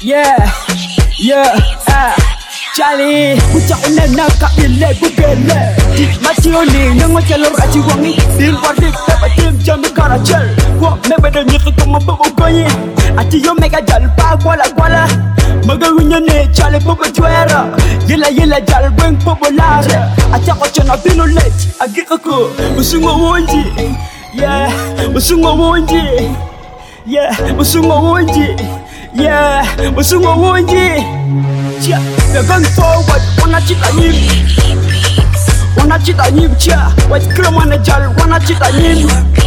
Charlie, uca unena ka ile bugele. Di mationi nang chalo raji wangi. Bil warik tapa tim jam kara chel. Ko me bede nyik ko mo bobo koyi. Ati yo mega jal pa kwala kwala. Maga winyane chale bobo twera. Yela jal beng populare. Acha ko chona binu let. Agika ko usungo wonji. Usungo wonji. Usungo wonji. Usungo wonji. We're going forward, wanna cheat on him. Wanna cheat on him, chia. White cream on the jar, wanna cheat on him.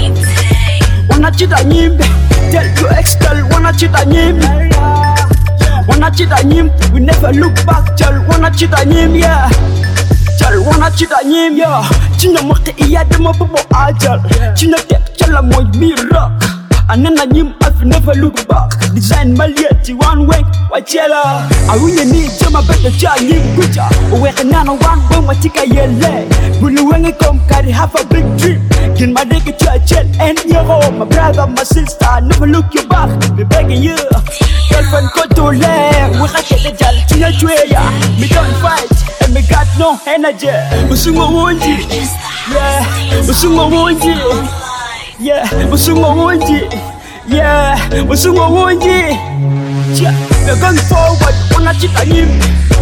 Wanna cheat on him. Tell you ex-girl, wanna cheat on him. Wanna cheat on him. We never look back, girl, wanna cheat on him, yeah. Girl, wanna cheat on him, yeah. China makte iya demo bobo ajal. China tek chala moy mirak. Anana him, I've never look back. Design Maliati, one way, Wachella. I really need to my better child, you good. When another one, when Watika yelle. Bulu when it come, carry half a big trip. Get my dick at your child and your home. My brother, my sister, never look you back. Be begging you. Girlfriend, go to lay. We have to get the jal to your tray. Me don't fight, and me got no energy. Usungo wonji. Usungo wonji. Usungo wonji. Usungo wonji. We're going forward, wanna cheat on him.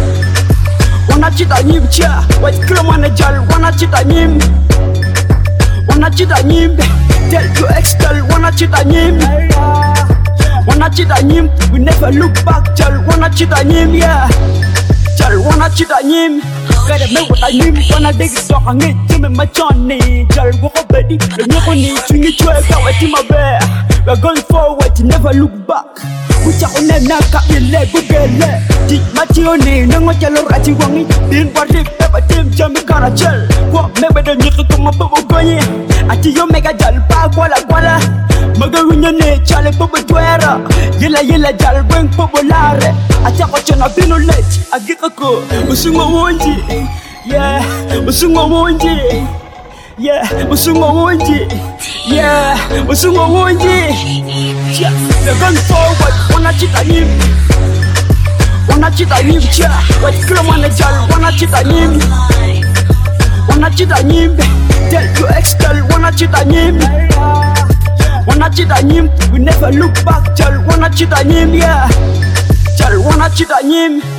Wanna cheat on him, chia. White cream on the jar, wanna cheat on him. Wanna cheat on him. Tell you ex-girl, wanna cheat on him. Wanna cheat on him. We never look back, girl, wanna cheat on him, yeah. Girl, wanna cheat on him. Gotta make what I need, wanna dig it, dog, and get to me, my Johnny. Girl, walk up, buddy. The new one needs to get you a car, what's in my bear. We're going forward, never look back. Uca unena ka ile bugele. Di mationi nang chalo raji wangi. Bil warik tapa tim jam kara chel. Ko me bede nyik ko mo bobo koyi. Ati yo mega jal pa kwala kwala. Maga winyane chale bobo twera. Yela jal beng populare. Acha ko chona binu let. Agika ko usungo wonji. Usungo wonji. Usungo wonji. Usungo wonji. We're going forward, wanna cheat on him. Wanna cheat on him, chia. White cream on the jar, wanna cheat on him. Wanna cheat on him. Tell you ex-girl, wanna cheat on him. Wanna cheat on him. We never look back, girl, wanna cheat on him, yeah. Girl, wanna cheat on him.